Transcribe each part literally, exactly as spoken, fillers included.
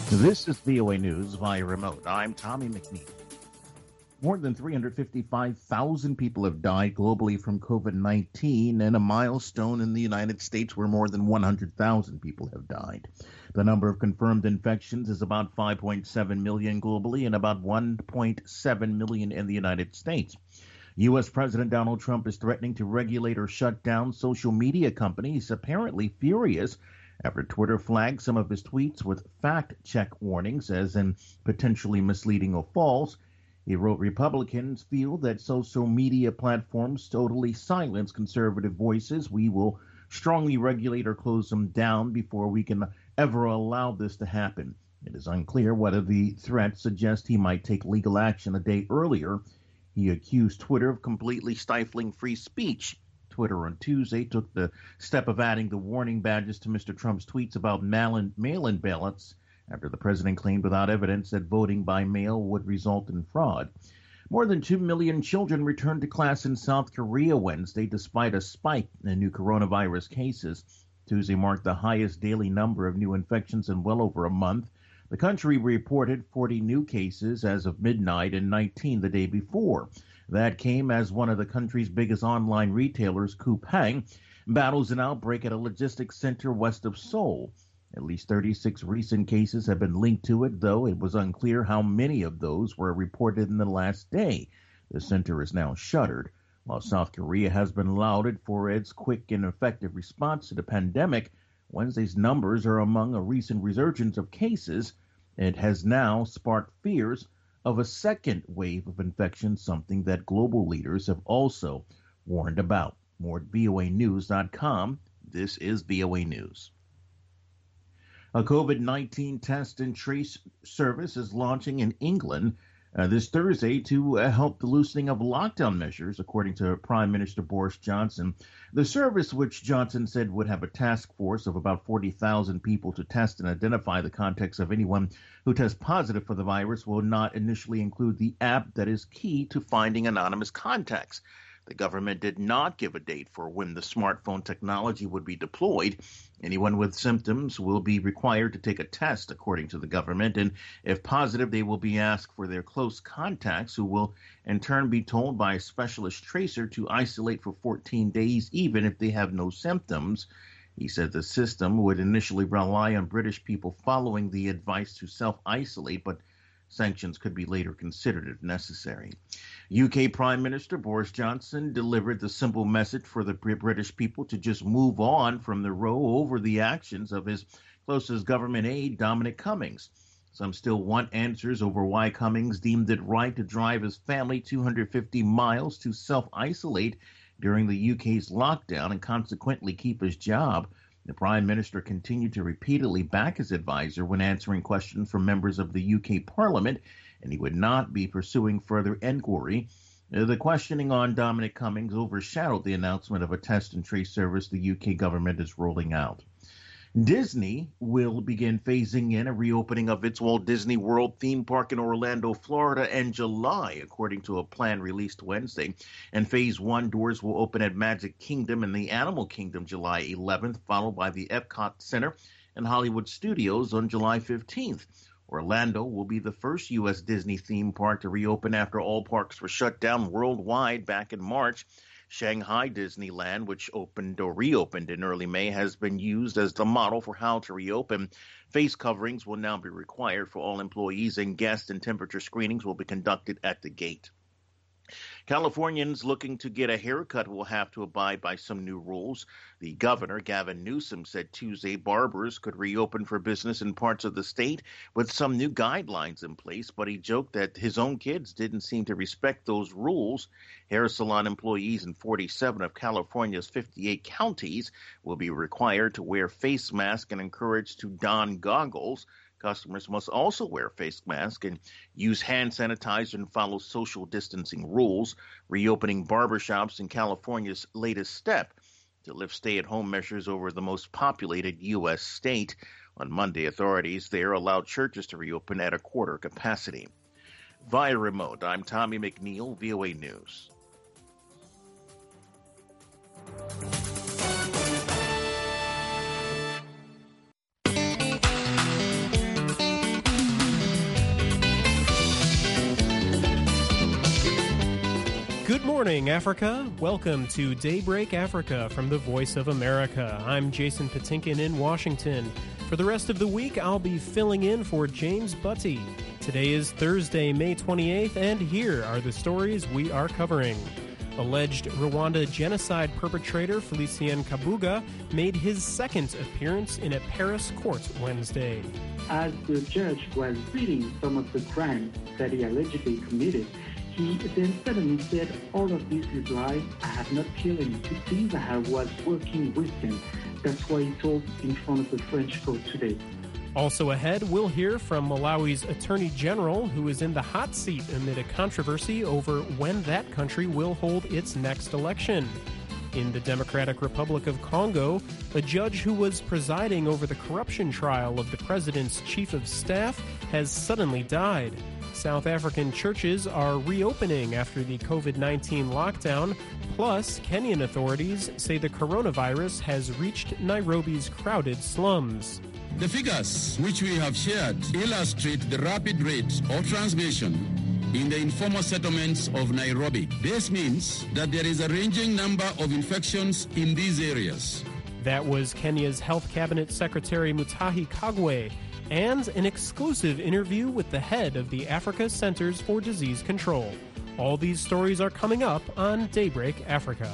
This is V O A News via remote. I'm Tommy McNeil. More than three hundred fifty-five thousand people have died globally from COVID nineteen, and a milestone in the United States where more than one hundred thousand people have died. The number of confirmed infections is about five point seven million globally and about one point seven million in the United States. U S. President Donald Trump is threatening to regulate or shut down social media companies, apparently furious after Twitter flagged some of his tweets with fact-check warnings as in potentially misleading or false. He wrote, Republicans feel that social media platforms totally silence conservative voices. We will strongly regulate or close them down before we can ever allow this to happen. It is unclear whether the threat suggests he might take legal action. A day earlier, he accused Twitter of completely stifling free speech. Twitter on Tuesday took the step of adding the warning badges to Mister Trump's tweets about mail-in, mail-in ballots after the president claimed without evidence that voting by mail would result in fraud. More than two million children returned to class in South Korea Wednesday despite a spike in new coronavirus cases. Tuesday marked the highest daily number of new infections in well over a month. The country reported forty new cases as of midnight and nineteen the day before. That came as one of the country's biggest online retailers, Coupang, battles an outbreak at a logistics center west of Seoul. At least thirty-six recent cases have been linked to it, though it was unclear how many of those were reported in the last day. The center is now shuttered. While South Korea has been lauded for its quick and effective response to the pandemic, Wednesday's numbers are among a recent resurgence of cases. It has now sparked fears of a second wave of infection, something that global leaders have also warned about. More at V O A news dot com. This is V O A News. A COVID nineteen test and trace service is launching in England uh, this Thursday to uh, help the loosening of lockdown measures, according to Prime Minister Boris Johnson. The service, which Johnson said would have a task force of about forty thousand people to test and identify the contacts of anyone who tests positive for the virus, will not initially include the app that is key to finding anonymous contacts. The government did not give a date for when the smartphone technology would be deployed. Anyone with symptoms will be required to take a test, according to the government, and if positive, they will be asked for their close contacts, who will in turn be told by a specialist tracer to isolate for fourteen days, even if they have no symptoms. He said the system would initially rely on British people following the advice to self-isolate, but sanctions could be later considered if necessary. U K Prime Minister Boris Johnson delivered the simple message for the British people to just move on from the row over the actions of his closest government aide, Dominic Cummings. Some still want answers over why Cummings deemed it right to drive his family two hundred fifty miles to self-isolate during the U K's lockdown and consequently keep his job. The Prime Minister continued to repeatedly back his advisor when answering questions from members of the U K Parliament, and he would not be pursuing further inquiry. The questioning on Dominic Cummings overshadowed the announcement of a test and trace service the U K government is rolling out. Disney will begin phasing in a reopening of its Walt Disney World theme park in Orlando, Florida in July, according to a plan released Wednesday. And Phase one doors will open at Magic Kingdom and the Animal Kingdom July eleventh, followed by the Epcot Center and Hollywood Studios on July fifteenth. Orlando will be the first U S Disney theme park to reopen after all parks were shut down worldwide back in March. Shanghai Disneyland, which opened or reopened in early May, has been used as the model for how to reopen. Face coverings will now be required for all employees and guests, and temperature screenings will be conducted at the gate. Californians looking to get a haircut will have to abide by some new rules. The governor, Gavin Newsom, said Tuesday barbers could reopen for business in parts of the state with some new guidelines in place, but he joked that his own kids didn't seem to respect those rules. Hair salon employees in forty-seven of California's fifty-eight counties will be required to wear face masks and encouraged to don goggles. Customers must also wear face masks and use hand sanitizer and follow social distancing rules. Reopening barbershops in California's latest step to lift stay-at-home measures over the most populated U S state. On Monday, authorities there allowed churches to reopen at a quarter capacity. Via remote, I'm Tommy McNeil, V O A News. morning, Africa. Welcome to Daybreak Africa from the Voice of America. I'm Jason Patinkin in Washington. For the rest of the week, I'll be filling in for James Butty. Today is Thursday, May twenty-eighth, and here are the stories we are covering. Alleged Rwanda genocide perpetrator Felicien Kabuga made his second appearance in a Paris court Wednesday. As the judge was reading some of the crimes that he allegedly committed, he then suddenly said, all of this is lies. I have not killed him. It seems I was working with him. That's why he told in front of the French court today. Also ahead, we'll hear from Malawi's Attorney General, who is in the hot seat amid a controversy over when that country will hold its next election. In the Democratic Republic of Congo, a judge who was presiding over the corruption trial of the president's chief of staff has suddenly died. South African churches are reopening after the covid nineteen lockdown, plus Kenyan authorities say the coronavirus has reached Nairobi's crowded slums. The figures which we have shared illustrate the rapid rate of transmission in the informal settlements of Nairobi. This means that there is a ranging number of infections in these areas. That was Kenya's Health Cabinet Secretary Mutahi Kagwe, and an exclusive interview with the head of the Africa Centers for Disease Control. All these stories are coming up on Daybreak Africa.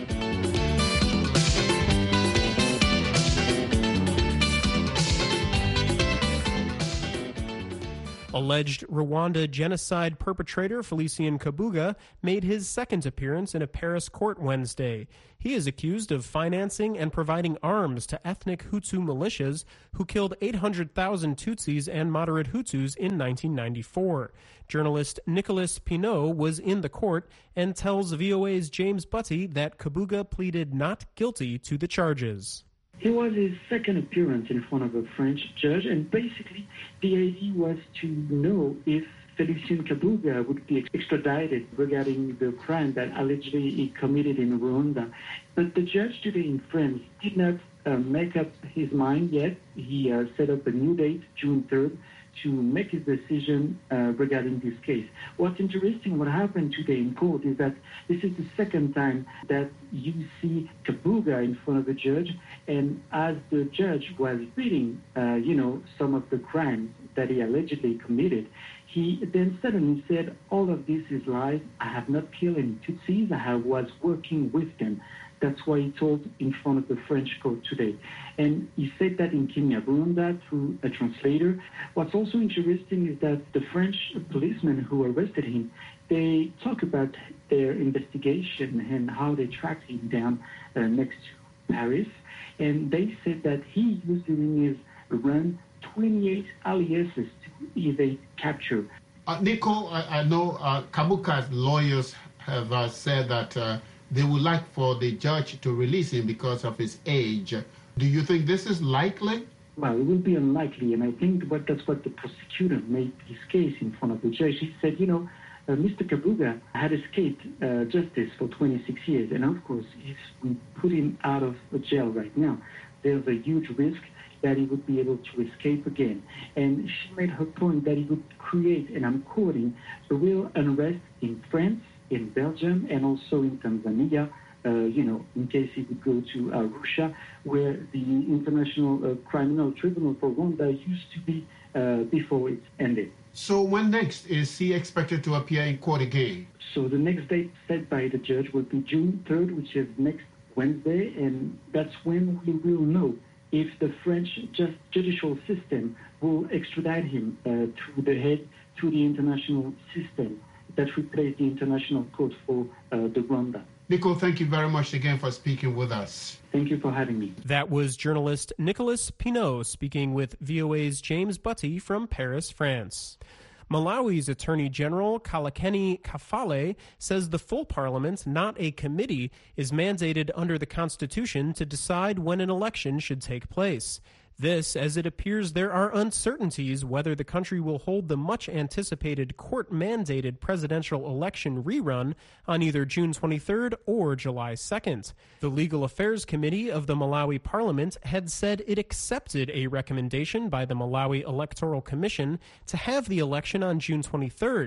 Alleged Rwanda genocide perpetrator Felicien Kabuga made his second appearance in a Paris court Wednesday. He is accused of financing and providing arms to ethnic Hutu militias who killed eight hundred thousand Tutsis and moderate Hutus in nineteen ninety-four. Journalist Nicholas Pinot was in the court and tells V O A's James Butty that Kabuga pleaded not guilty to the charges. It was his second appearance in front of a French judge, and basically the idea was to know if Felicien Kabuga would be extradited regarding the crime that allegedly he committed in Rwanda. But the judge today in France did not uh, make up his mind yet. He uh, set up a new date, June third, to make his decision uh, regarding this case. What's interesting, what happened today in court is that this is the second time that you see Kabuga in front of the judge, and as the judge was reading, uh, you know, some of the crimes that he allegedly committed, he then suddenly said, all of this is lies. I have not killed any Tutsis. I was working with them. That's why he told in front of the French court today. And he said that in Kinyarwanda through a translator. What's also interesting is that the French policemen who arrested him, they talk about their investigation and how they tracked him down uh, next to Paris. And they said that he was during his run twenty-eight aliases to evade capture. Uh, Nico, I, I know uh, Kabuga's lawyers have uh, said that uh, they would like for the judge to release him because of his age. Do you think this is likely? Well, it will be unlikely, and I think what, that's what the prosecutor made his case in front of the judge. He said, you know, uh, Mister Kabuga had escaped uh, justice for twenty-six years, and of course, if we put him out of jail right now, there's a huge risk that he would be able to escape again. And she made her point that he would create, and I'm quoting, a real unrest in France, in Belgium, and also in Tanzania, uh, you know, in case he would go to uh, Russia, where the International uh, Criminal Tribunal for Rwanda used to be uh, before it ended. So when next is he expected to appear in court again? So the next date set by the judge will be June third, which is next Wednesday, and that's when we will know if the French just judicial system will extradite him uh, to the head to the international system that replaced the International Court for uh, the Rwanda. Nico, thank you very much again for speaking with us. Thank you for having me. That was journalist Nicholas Pinot speaking with V O A's James Butty from Paris, France. Malawi's Attorney General Kalakeni Kafale says the full parliament, not a committee, is mandated under the Constitution to decide when an election should take place. This, as it appears there are uncertainties whether the country will hold the much-anticipated court-mandated presidential election rerun on either June twenty-third or July second. The Legal Affairs Committee of the Malawi Parliament had said it accepted a recommendation by the Malawi Electoral Commission to have the election on June twenty-third.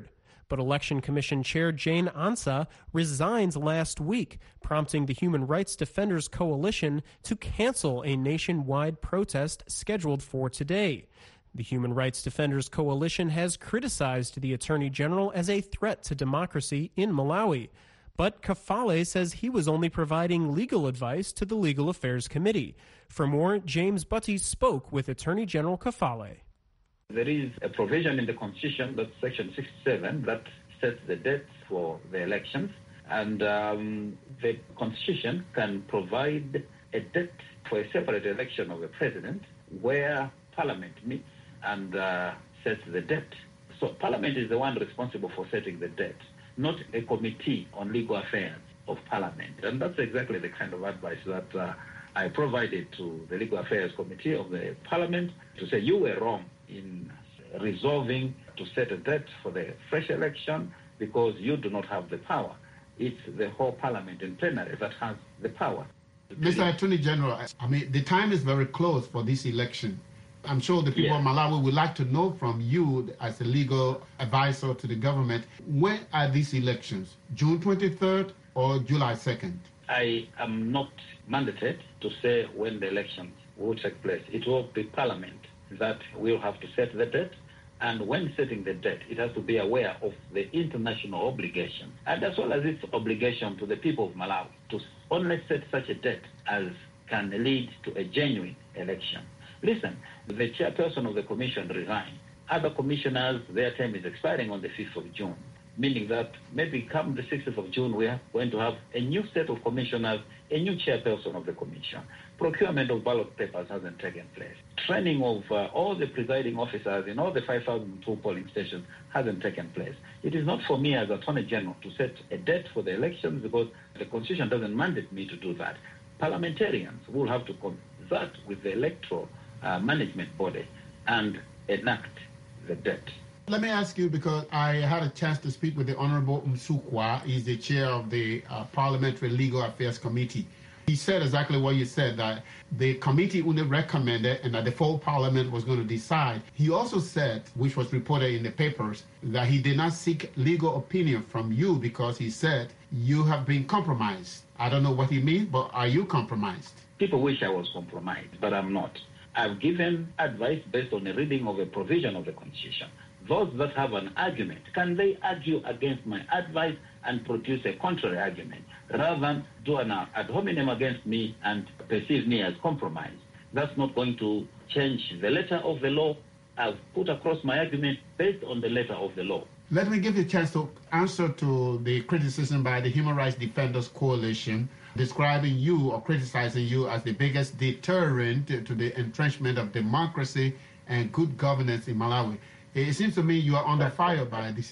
But Election Commission Chair Jane Ansah resigned last week, prompting the Human Rights Defenders Coalition to cancel a nationwide protest scheduled for today. The Human Rights Defenders Coalition has criticized the Attorney General as a threat to democracy in Malawi. But Kafale says he was only providing legal advice to the Legal Affairs Committee. For more, James Butty spoke with Attorney General Kafale. There is a provision in the Constitution, that's Section sixty-seven, that sets the dates for the elections. And um, the Constitution can provide a date for a separate election of a president where Parliament meets and uh, sets the date. So Parliament is the one responsible for setting the date, not a committee on legal affairs of Parliament. And that's exactly the kind of advice that uh, I provided to the Legal Affairs Committee of the Parliament to say you were wrong in resolving to set a date for the fresh election because you do not have the power. It's the whole Parliament in plenary that has the power. Mister Attorney General, I mean, the time is very close for this election. I'm sure the people yeah. of Malawi would like to know from you as a legal advisor to the government, when are these elections? June twenty-third or July second? I am not mandated to say when the elections will take place. It will be Parliament that will have to set the date. And when setting the date, it has to be aware of the international obligation, and as well as its obligation to the people of Malawi to only set such a date as can lead to a genuine election. Listen, the chairperson of the commission resigned. Other commissioners, their term is expiring on the fifth of June, meaning that maybe come the sixth of June, we are going to have a new set of commissioners, a new chairperson of the commission. Procurement of ballot papers hasn't taken place. Training of uh, all the presiding officers in all the five thousand two polling stations hasn't taken place. It is not for me as Attorney General to set a date for the elections because the Constitution doesn't mandate me to do that. Parliamentarians will have to consult with the electoral uh, management body and enact the date. Let me ask you, because I had a chance to speak with the Honorable Msukwa. He's the chair of the uh, Parliamentary Legal Affairs Committee. He said exactly what you said, that the committee only recommended and that the full Parliament was going to decide. He also said, which was reported in the papers, that he did not seek legal opinion from you because he said you have been compromised. I don't know what he means, but are you compromised? People wish I was compromised, but I'm not. I've given advice based on a reading of a provision of the Constitution. Those that have an argument, can they argue against my advice and produce a contrary argument, rather than do an ad hominem against me and perceive me as compromised? That's not going to change the letter of the law. I've put across my argument based on the letter of the law. Let me give you a chance to answer to the criticism by the Human Rights Defenders Coalition, describing you or criticizing you as the biggest deterrent to the entrenchment of democracy and good governance in Malawi. It seems to me you are under fire by this.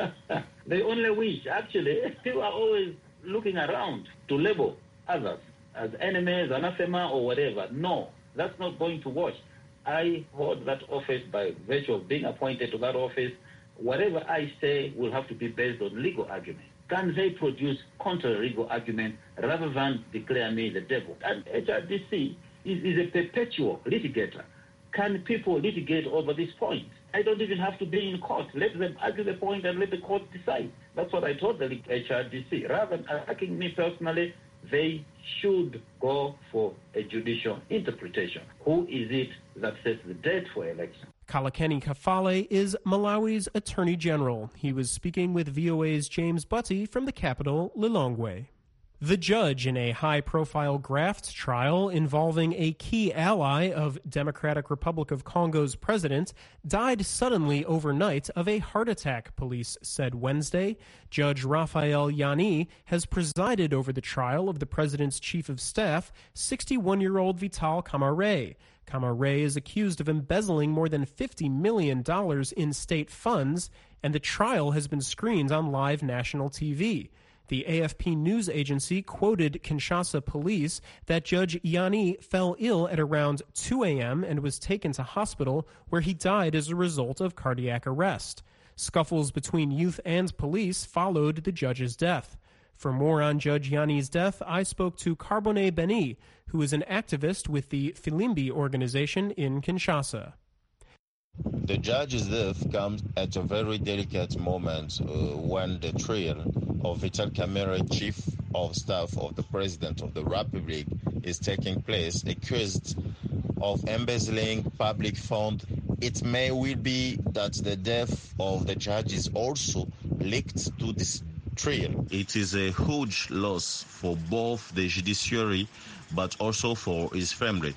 They only wish. Actually, people are always looking around to label others as enemies, anathema, or whatever. No, that's not going to work. I hold that office by virtue of being appointed to that office. Whatever I say will have to be based on legal argument. Can they produce contrary legal argument rather than declare me the devil? And H R D C is, is a perpetual litigator. Can people litigate over this point? I don't even have to be in court. Let them argue the point and let the court decide. That's what I told the H R D C. Rather than attacking me personally, they should go for a judicial interpretation. Who is it that sets the date for election? Kalakeni Kafale is Malawi's Attorney General. He was speaking with V O A's James Butty from the capital, Lilongwe. The judge in a high-profile graft trial involving a key ally of Democratic Republic of Congo's president died suddenly overnight of a heart attack, police said Wednesday. Judge Raphael Yanni has presided over the trial of the president's chief of staff, sixty-one-year-old Vital Kamerhe. Kamerhe is accused of embezzling more than fifty million dollars in state funds, and the trial has been screened on live national T V. The A F P news agency quoted Kinshasa police that Judge Yanni fell ill at around two a.m. and was taken to hospital, where he died as a result of cardiac arrest. Scuffles between youth and police followed the judge's death. For more on Judge Yanni's death, I spoke to Carbone Beni, who is an activist with the Filimbi organization in Kinshasa. The judge's death comes at a very delicate moment uh, when the trial of Vital Kamerhe, Chief of Staff of the President of the Republic, is taking place, accused of embezzling public funds. It may well be that the death of the judge is also linked to this trial. It is a huge loss for both the judiciary but also for his family.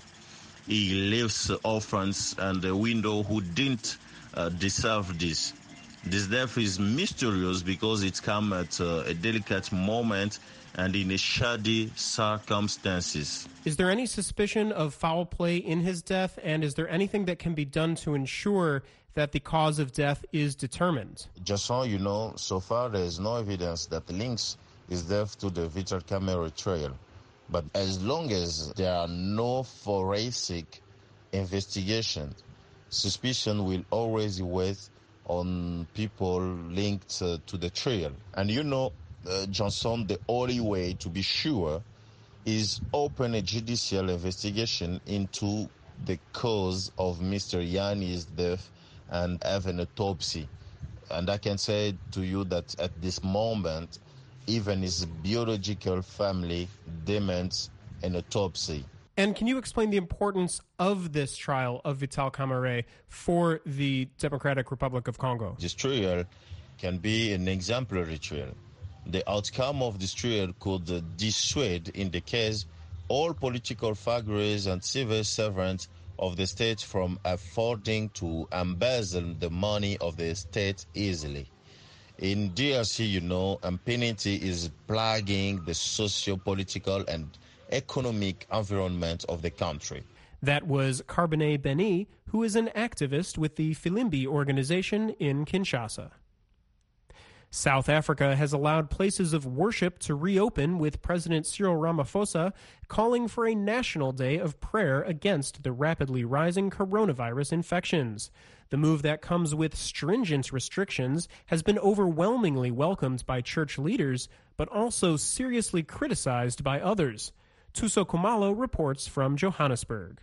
He leaves orphans and a widow who didn't uh, deserve this. This death is mysterious because it comes at uh, a delicate moment and in a shady circumstances. Is there any suspicion of foul play in his death, and is there anything that can be done to ensure that the cause of death is determined? Just so you know, so far there is no evidence that links his death to the Vital Kamerhe trial. But as long as there are no forensic investigations, suspicion will always wait on people linked uh, to the trial. And you know, uh, Johnson, the only way to be sure is open a judicial investigation into the cause of Mister Yanni's death and have an autopsy. And I can say to you that at this moment, even his biological family demands an autopsy. And can you explain the importance of this trial of Vital Kamerhe for the Democratic Republic of Congo? This trial can be an exemplary trial. The outcome of this trial could uh, dissuade, in the case, all political figures and civil servants of the state from affording to embezzle the money of the state easily. In D R C, you know, impunity is plaguing the socio-political and economic environment of the country. That was Carbonet Beni, who is an activist with the Filimbi organization in Kinshasa. South Africa has allowed places of worship to reopen, with President Cyril Ramaphosa calling for a national day of prayer against the rapidly rising coronavirus infections. The move that comes with stringent restrictions has been overwhelmingly welcomed by church leaders, but also seriously criticized by others. Tuso Kumalo reports from Johannesburg.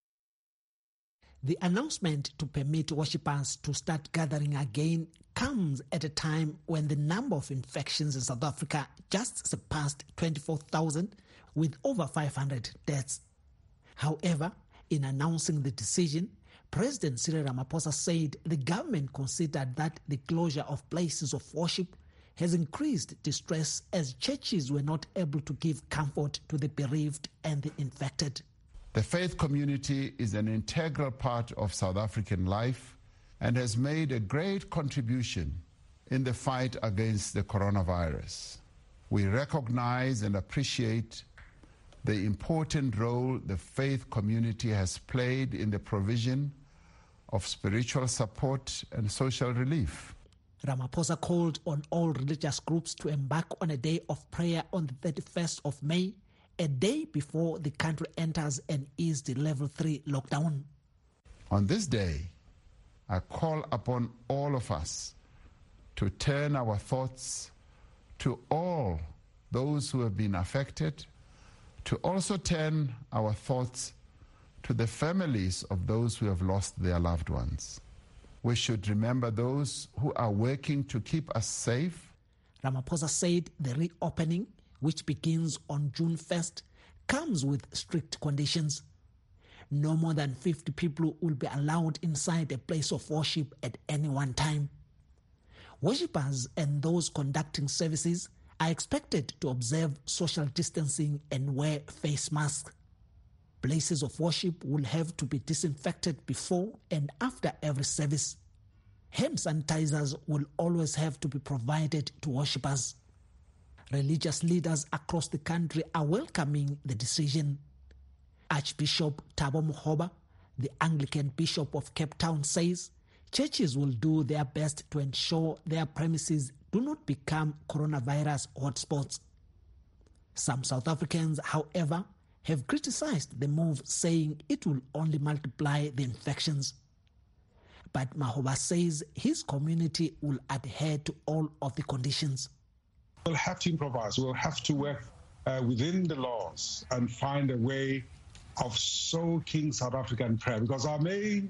The announcement to permit worshippers to start gathering again comes at a time when the number of infections in South Africa just surpassed twenty-four thousand, with over five hundred deaths. However, in announcing the decision, President Cyril Ramaphosa said the government considered that the closure of places of worship has increased distress as churches were not able to give comfort to the bereaved and the infected. The faith community is an integral part of South African life and has made a great contribution in the fight against the coronavirus. We recognize and appreciate the important role the faith community has played in the provision of spiritual support and social relief. Ramaphosa called on all religious groups to embark on a day of prayer on the thirty-first of May, a day before the country enters an eased level three lockdown. On this day, I call upon all of us to turn our thoughts to all those who have been affected, to also turn our thoughts to the families of those who have lost their loved ones. We should remember those who are working to keep us safe. Ramaphosa said the reopening, which begins on June first, comes with strict conditions. No more than fifty people will be allowed inside a place of worship at any one time. Worshippers and those conducting services are expected to observe social distancing and wear face masks. Places of worship will have to be disinfected before and after every service. Hand sanitizers will always have to be provided to worshippers. Religious leaders across the country are welcoming the decision. Archbishop Thabo Makgoba, the Anglican Bishop of Cape Town, says churches will do their best to ensure their premises do not become coronavirus hotspots. Some South Africans, however, have criticized the move, saying it will only multiply the infections. But Makgoba says his community will adhere to all of the conditions. We'll have to improvise. We'll have to work uh, within the laws and find a way of soaking South African prayer, because our main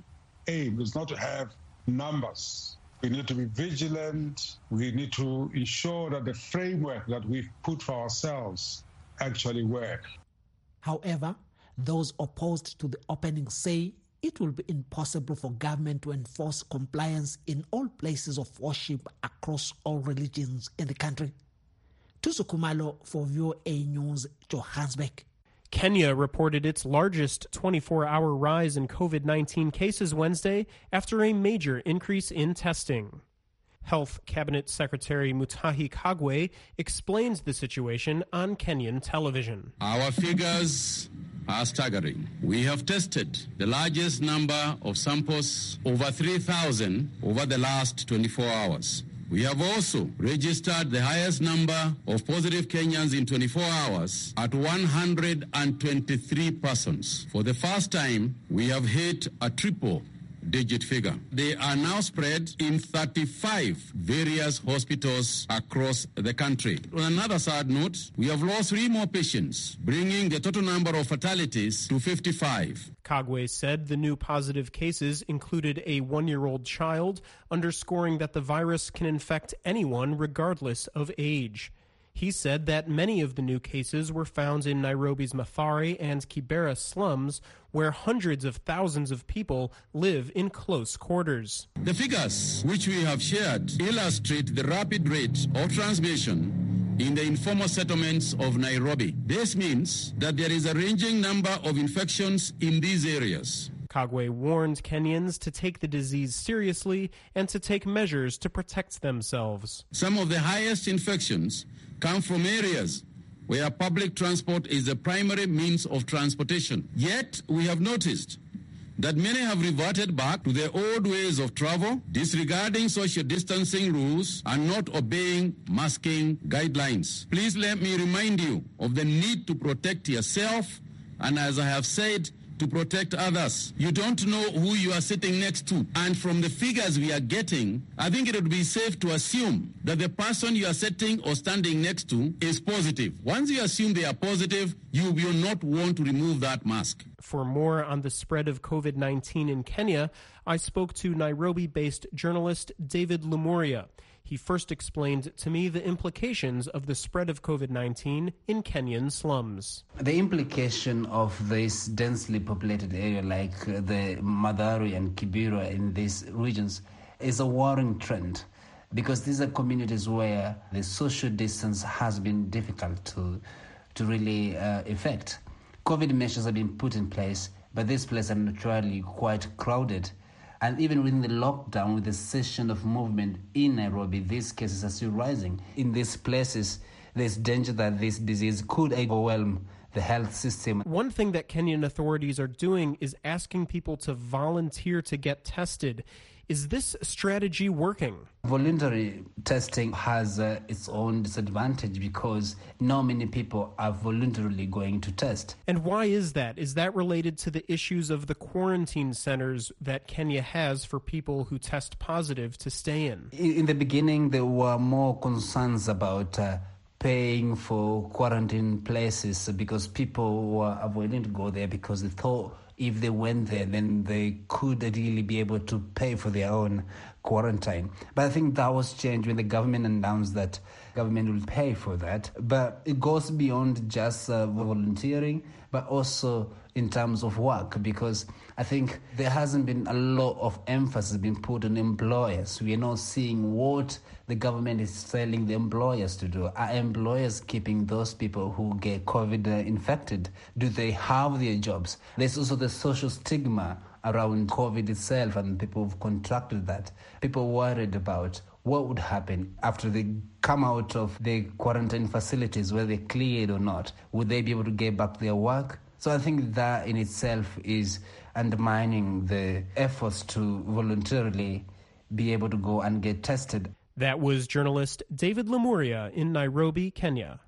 aim is not to have numbers. We need to be vigilant. We need to ensure that the framework that we've put for ourselves actually work. However, those opposed to the opening say it will be impossible for government to enforce compliance in all places of worship across all religions in the country. Tusu Kumalo for V O A News, Johannesburg. Kenya reported its largest twenty-four hour rise in COVID nineteen cases Wednesday after a major increase in testing. Health Cabinet Secretary Mutahi Kagwe explains the situation on Kenyan television. Our figures are staggering. We have tested the largest number of samples, over three thousand, over the last twenty-four hours. We have also registered the highest number of positive Kenyans in twenty-four hours at one hundred twenty-three persons. For the first time, we have hit a triple digit figure. They are now spread in thirty-five various hospitals across the country. On another sad note, we have lost three more patients, bringing the total number of fatalities to fifty-five. Kagwe said the new positive cases included a one-year-old child, underscoring that the virus can infect anyone regardless of age. He said that many of the new cases were found in Nairobi's Mathare and Kibera slums, where hundreds of thousands of people live in close quarters. The figures which we have shared illustrate the rapid rate of transmission in the informal settlements of Nairobi. This means that there is a ranging number of infections in these areas. Kagwe warned Kenyans to take the disease seriously and to take measures to protect themselves. Some of the highest infections come from areas where public transport is the primary means of transportation. Yet, we have noticed that many have reverted back to their old ways of travel, disregarding social distancing rules and not obeying masking guidelines. Please let me remind you of the need to protect yourself and, as I have said, to protect others. You don't know who you are sitting next to. And from the figures we are getting, I think it would be safe to assume that the person you are sitting or standing next to is positive. Once you assume they are positive, you will not want to remove that mask. For more on the spread of COVID nineteen in Kenya, I spoke to Nairobi-based journalist David Lemuria. He first explained to me the implications of the spread of COVID nineteen in Kenyan slums. The implication of this densely populated area like the Mathare and Kibera in these regions is a worrying trend, because these are communities where the social distance has been difficult to, to really uh, effect. COVID measures have been put in place, but these places are naturally quite crowded. And even within the lockdown, with the cessation of movement in Nairobi, these cases are still rising. In these places, there's danger that this disease could overwhelm the health system. One thing that Kenyan authorities are doing is asking people to volunteer to get tested. Is this strategy working? Voluntary testing has uh, its own disadvantage because not many people are voluntarily going to test. And why is that? Is that related to the issues of the quarantine centers that Kenya has for people who test positive to stay in? In, in the beginning, there were more concerns about uh, paying for quarantine places because people were avoiding to go there because they thought if they went there, then they could really be able to pay for their own quarantine. But I think that was changed when the government announced that government will pay for that. But it goes beyond just uh, volunteering, but also in terms of work, because I think there hasn't been a lot of emphasis being put on employers. We are not seeing what the government is telling the employers to do. Are employers keeping those people who get COVID infected? Do they have their jobs? There's also the social stigma around COVID itself and people who've contracted that. People worried about what would happen after they come out of the quarantine facilities, whether they're cleared or not. Would they be able to get back to their work? So I think that in itself is undermining the efforts to voluntarily be able to go and get tested. That was journalist David Lemuria in Nairobi, Kenya.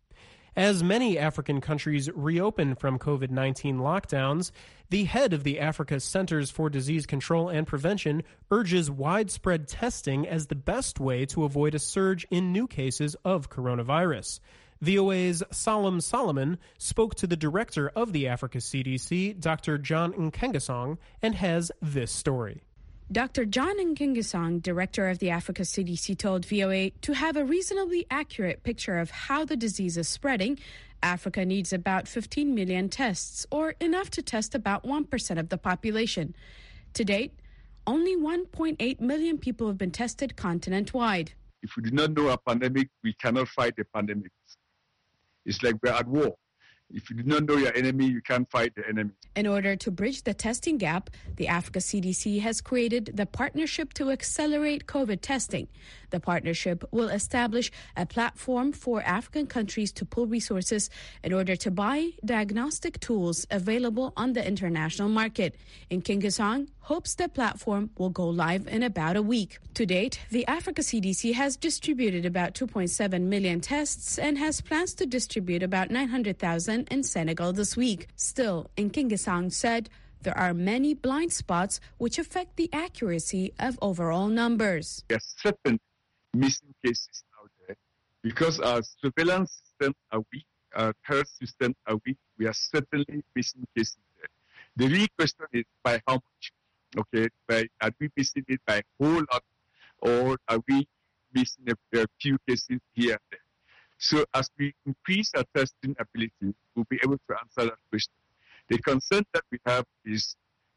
As many African countries reopen from COVID nineteen lockdowns, the head of the Africa Centers for Disease Control and Prevention urges widespread testing as the best way to avoid a surge in new cases of coronavirus. V O A's Salam Solomon spoke to the director of the Africa C D C, Doctor John Nkengasong, and has this story. Doctor John Nkengasong, director of the Africa C D C, told V O A to have a reasonably accurate picture of how the disease is spreading, Africa needs about fifteen million tests, or enough to test about one percent of the population. To date, only one point eight million people have been tested continent-wide. If we do not know a pandemic, we cannot fight a pandemic. It's like we're at war. If you do not know your enemy, you can't fight the enemy. In order to bridge the testing gap, the Africa C D C has created the Partnership to Accelerate COVID Testing. The partnership will establish a platform for African countries to pool resources in order to buy diagnostic tools available on the international market. Nkengasong hopes the platform will go live in about a week. To date, the Africa C D C has distributed about two point seven million tests and has plans to distribute about nine hundred thousand in Senegal this week. Still, Nkengasong said there are many blind spots which affect the accuracy of overall numbers. There are certain missing cases out there because our surveillance systems are weak, our health systems are weak. We are certainly missing cases there. The real question is by how much? Okay, by, are we missing it by a whole lot, or are we missing a, a few cases here and there? So as we increase our testing ability, we'll be able to answer that question. The concern that we have is,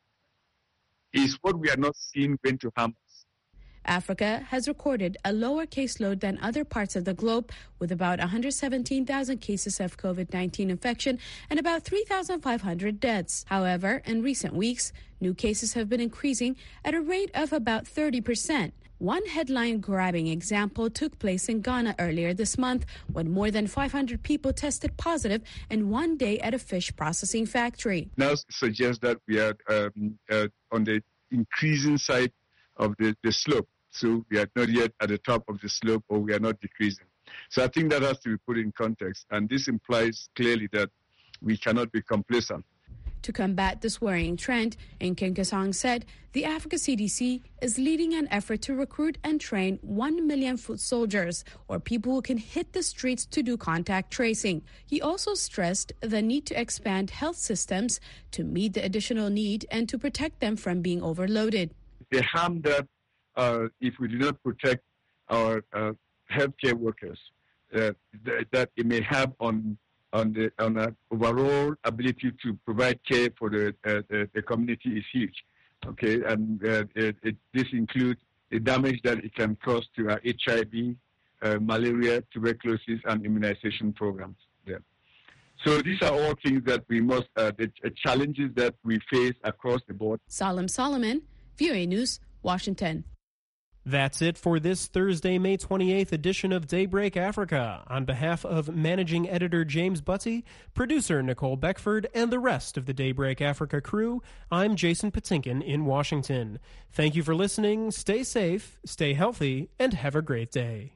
is what we are not seeing going to harm us. Africa has recorded a lower caseload than other parts of the globe, with about one hundred seventeen thousand cases of COVID nineteen infection and about three thousand five hundred deaths. However, in recent weeks, new cases have been increasing at a rate of about thirty percent. One headline-grabbing example took place in Ghana earlier this month when more than five hundred people tested positive in one day at a fish processing factory. Now suggests that we are um, uh, on the increasing side of the, the slope. So we are not yet at the top of the slope, or we are not decreasing. So I think that has to be put in context. And this implies clearly that we cannot be complacent. To combat this worrying trend, Nkengasong said the Africa C D C is leading an effort to recruit and train one million foot soldiers, or people who can hit the streets to do contact tracing. He also stressed the need to expand health systems to meet the additional need and to protect them from being overloaded. The harm that uh, if we do not protect our uh, healthcare workers, uh, th- that it may have on on the on our overall ability to provide care for the uh, the, the community is huge. Okay, and uh, it, it, this includes the damage that it can cause to our H I V, uh, malaria, tuberculosis, and immunization programs there. So these are all things that we must, uh, the uh, challenges that we face across the board. Salam Solomon, V O A News, Washington. That's it for this Thursday, May twenty-eighth edition of Daybreak Africa. On behalf of managing editor James Butty, producer Nicole Beckford, and the rest of the Daybreak Africa crew, I'm Jason Patinkin in Washington. Thank you for listening, stay safe, stay healthy, and have a great day.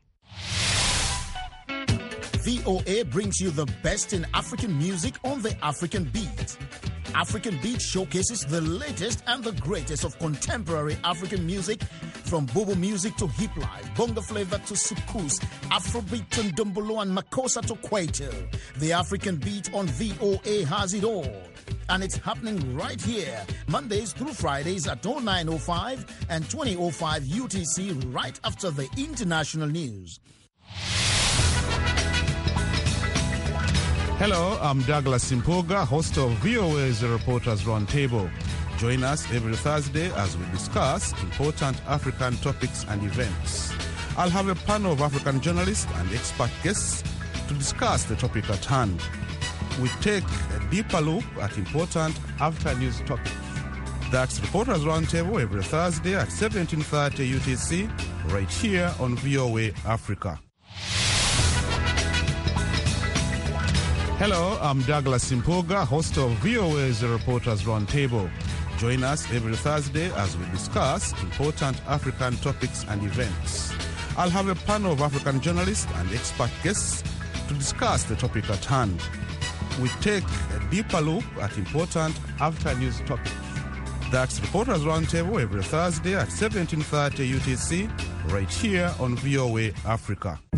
V O A brings you the best in African music on the African Beat. African Beat showcases the latest and the greatest of contemporary African music, from bobo music to hip life, bongo flavor to soukous, Afrobeat to ndombolo and makossa to kwaito. The African Beat on V O A has it all. And it's happening right here, Mondays through Fridays at oh nine oh five and twenty oh five U T C, right after the international news. Hello, I'm Douglas Simpoga, host of V O A's Reporters Roundtable. Join us every Thursday as we discuss important African topics and events. I'll have a panel of African journalists and expert guests to discuss the topic at hand. We take a deeper look at important African news topics. That's Reporters Roundtable every Thursday at seventeen thirty U T C, right here on V O A Africa. Hello, I'm Douglas Simpoga, host of V O A's Reporters Roundtable. Join us every Thursday as we discuss important African topics and events. I'll have a panel of African journalists and expert guests to discuss the topic at hand. We take a deeper look at important African news topics. That's Reporters Roundtable every Thursday at seventeen thirty U T C, right here on V O A Africa.